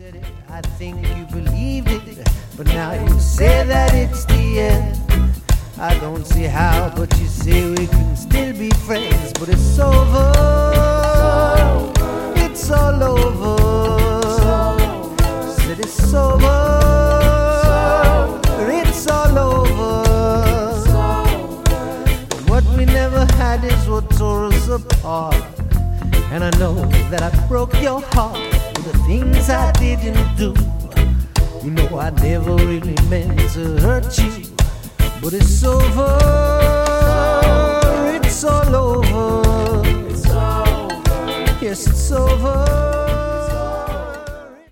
I think you believed it, but now you say that it's the end. I don't see how, but you say we can still be friends. But it's over, it's all over. Said it's over, it's all over. What we never had is what tore us apart. And I know that I broke your heart with the things I didn't do. You know I never really meant to hurt you. But it's over, it's all over. Yes, it's over.